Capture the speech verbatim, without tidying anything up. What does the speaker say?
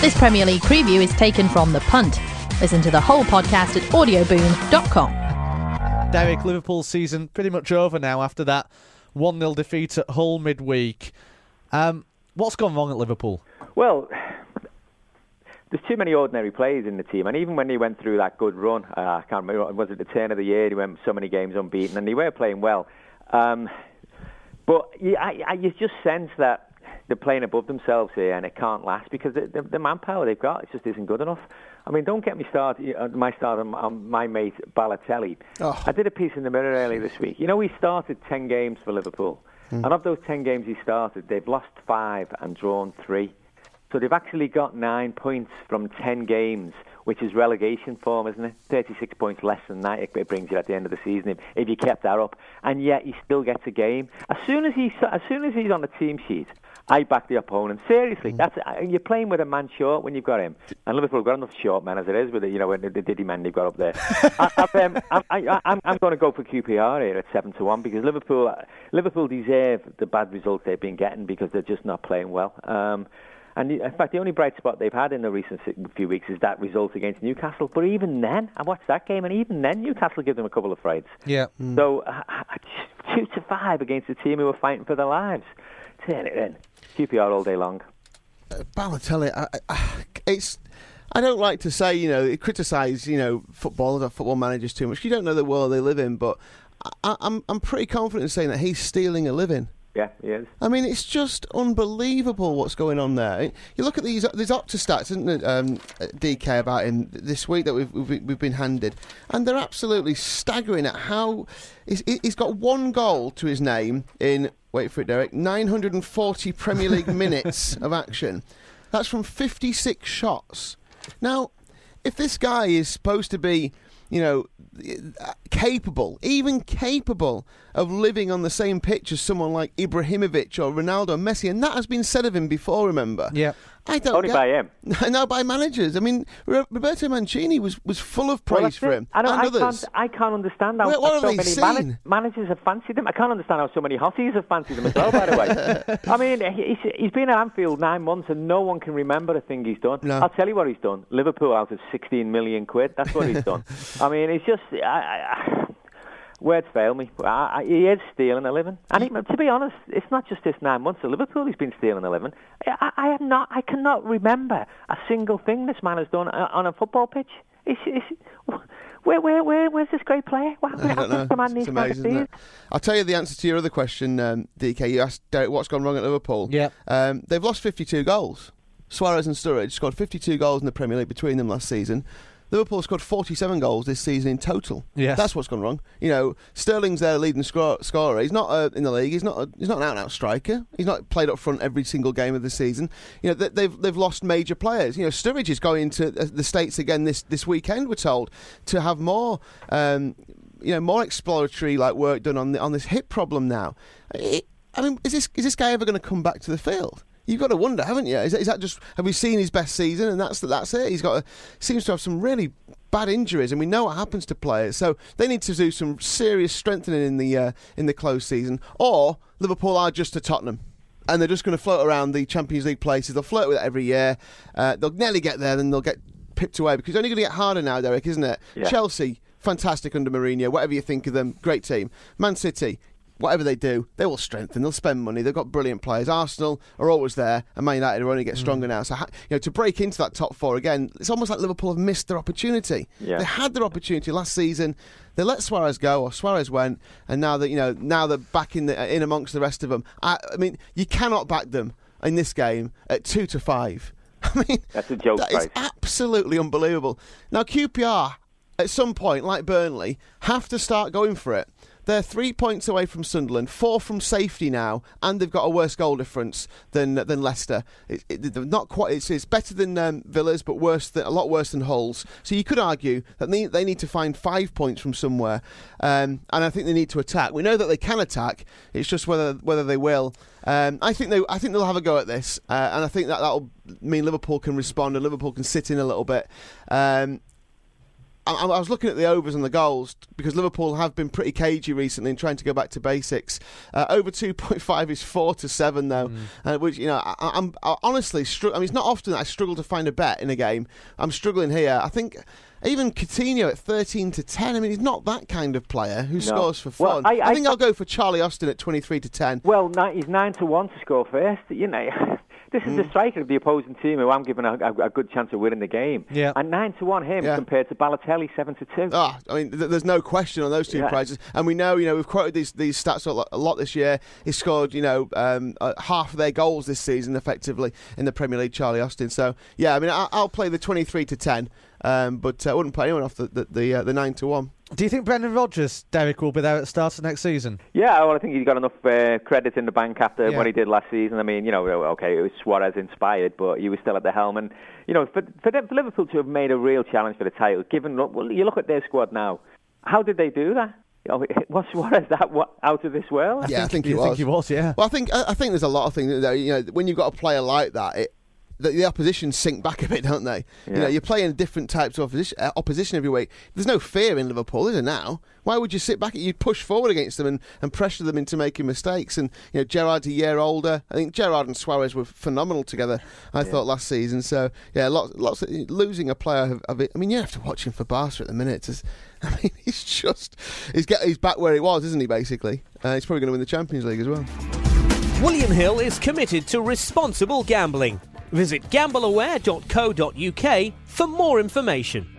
This Premier League preview is taken from The Punt. Listen to the whole podcast at audioboom dot com. Derek, Liverpool's season pretty much over now after that one nil defeat at Hull midweek. Um, what's gone wrong at Liverpool? Well, there's too many ordinary players in the team, and even when they went through that good run, uh, I can't remember, was it the turn of the year, they went so many games unbeaten, and they were playing well. Um, but you, I, I, you just sense that they're playing above themselves here, and it can't last because the, the, the manpower they've got it just isn't good enough. I mean, don't get me started. Uh, my start on, on my mate Balotelli. Oh. I did a piece in the Mirror earlier this week. You know, he started ten games for Liverpool, mm. and of those ten games he started, they've lost five and drawn three. So they've actually got nine points from ten games, which is relegation form, isn't it? thirty-six points less than that it brings you at the end of the season if, if you kept that up, and yet he still gets a game. As soon as he, as soon as he's on the team sheet, I back the opponent. Seriously, mm. that's you're playing with a man short when you've got him. And Liverpool have got enough short men as it is with the, you know, the, the Diddy men they've got up there. I, I've, um, I, I, I'm, I'm going to go for Q P R here at seven to one because Liverpool, Liverpool deserve the bad results they've been getting because they're just not playing well. Um, and in fact, the only bright spot they've had in the recent few weeks is that result against Newcastle. But even then, I watched that game, and even then, Newcastle gave them a couple of frights. Yeah. Mm. So uh, two to five against a team who were fighting for their lives. Turn it in. Q P R all day long. Uh, Balotelli, I, I, it's. I don't like to say, you know, criticise, you know, footballers or football managers too much. You don't know the world they live in, but I, I'm I'm pretty confident in saying that he's stealing a living. Yeah, he is. I mean, it's just unbelievable what's going on there. You look at these these Opta stats, isn't it, um, D K, about him this week that we've, we've we've been handed, and they're absolutely staggering at how he's, he's got one goal to his name in. Wait for it, Derek. nine hundred forty Premier League minutes of action. That's from fifty-six shots. Now, if this guy is supposed to be, you know, capable, even capable of living on the same pitch as someone like Ibrahimovic or Ronaldo or Messi, and that has been said of him before, remember? Yeah. I don't Only get, by him. No, by managers. I mean, Roberto Mancini was, was full of praise well, for him. I, and I others. Can't, I can't understand how, What, what how so have many they man- seen? managers have fancied him. I can't understand how so many Hotties have fancied him as well, by the way. I mean, he's, he's been at Anfield nine months and no one can remember a thing he's done. No. I'll tell you what he's done. Liverpool out of sixteen million quid. That's what he's done. I mean, it's just... I, I, words fail me. I, I, he is stealing a living. And he, to be honest, it's not just this nine months of Liverpool he's been stealing a living. I, I have not. I cannot remember a single thing this man has done on a football pitch. It's, it's, where, where, where, where's this great player? What, I don't know. The man It's amazing, isn't it? I'll tell you the answer to your other question, um, D K. You asked Derek what's gone wrong at Liverpool. Yeah. Um, they've lost fifty-two goals. Suarez and Sturridge scored fifty-two goals in the Premier League between them last season. Liverpool scored forty-seven goals this season in total. Yes. That's what's gone wrong. You know, Sterling's their leading scor- scorer. He's not uh, in the league. He's not. A, he's not an out-and-out striker. He's not played up front every single game of the season. You know, they, they've they've lost major players. You know, Sturridge is going to the States again this, this weekend. We're told to have more. Um, you know, more exploratory like work done on the, on this hip problem now. It, I mean, is this is this guy ever going to come back to the field? You've got to wonder, haven't you? Is that, is that just, have we seen his best season and that's that's it? He's got a, seems to have some really bad injuries, and we know what happens to players. So they need to do some serious strengthening in the uh, in the close season, or Liverpool are just a Tottenham, and they're just going to float around the Champions League places. They'll flirt with it every year. Uh, they'll nearly get there, then they'll get pipped away because it's only going to get harder now, Derek, isn't it? Yeah. Chelsea, fantastic under Mourinho. Whatever you think of them, great team. Man City. Whatever they do, they will strengthen. They'll spend money. They've got brilliant players. Arsenal are always there, and Man United are only get stronger mm. now. So, you know, to break into that top four again, it's almost like Liverpool have missed their opportunity. Yeah. They had their opportunity last season. They let Suarez go, or Suarez went, and now that you know, now they're back in the, in amongst the rest of them. I, I mean, you cannot back them in this game at two to five. I mean, that's a joke. That price. is absolutely unbelievable. Now, Q P R at some point, like Burnley, have to start going for it. They're three points away from Sunderland, four from safety now, and they've got a worse goal difference than than Leicester. It, it, not quite. It's, it's better than um, Villa's, but worse than, a lot worse than Hull's. So you could argue that they, they need to find five points from somewhere, um, and I think they need to attack. We know that they can attack. It's just whether whether they will. Um, I think they I think they'll have a go at this, uh, and I think that that'll mean Liverpool can respond and Liverpool can sit in a little bit. Um, I, I was looking at the overs and the goals because Liverpool have been pretty cagey recently in trying to go back to basics. Uh, over two point five is four to seven though, mm. uh, which you know I, I'm I honestly str- I mean it's not often that I struggle to find a bet in a game. I'm struggling here. I think. Even Coutinho at thirteen to ten. I mean, he's not that kind of player who no. scores for fun. Well, I, I, I think I, I'll go for Charlie Austin at twenty-three to ten. Well, he's nine to one to score first. You know, this is mm. the striker of the opposing team who I'm giving a, a, a good chance of winning the game. Yeah. And nine to one him yeah. compared to Balotelli seven to two. Oh, I mean, th- there's no question on those two yeah. prices. And we know, you know, we've quoted these these stats a lot, a lot this year. He's scored, you know, um, uh, half of their goals this season, effectively in the Premier League. Charlie Austin. So yeah, I mean, I- I'll play the twenty-three to ten. Um, but I uh, wouldn't play anyone off the the, the, uh, the nine to one. Do you think Brendan Rodgers, Derek, will be there at the start of next season? Yeah, well, I think he's got enough uh, credit in the bank after yeah. what he did last season. I mean, you know, okay, it was Suarez inspired, but he was still at the helm. And, you know, for, for, them, for Liverpool to have made a real challenge for the title, given, well, you look at their squad now, how did they do that? Oh, was Suarez that what, out of this world? Yeah, I think he you was. think he was, yeah. Well, I think, I think there's a lot of things, that, you know, when you've got a player like that, it, The, the opposition sink back a bit, don't they? Yeah. You know, you're playing different types of opposition, uh, opposition every week. There's no fear in Liverpool, is there now? Why would you sit back? You'd push forward against them and, and pressure them into making mistakes. And, you know, Gerrard's a year older. I think Gerrard and Suarez were phenomenal together, I yeah. thought, last season. So, yeah, lots, lots of, losing a player of, of it. I mean, you have to watch him for Barca at the minute. It's, I mean, he's just, he's, get, he's back where he was, isn't he, basically? Uh, he's probably going to win the Champions League as well. William Hill is committed to responsible gambling. Visit gambleaware dot co dot uk for more information.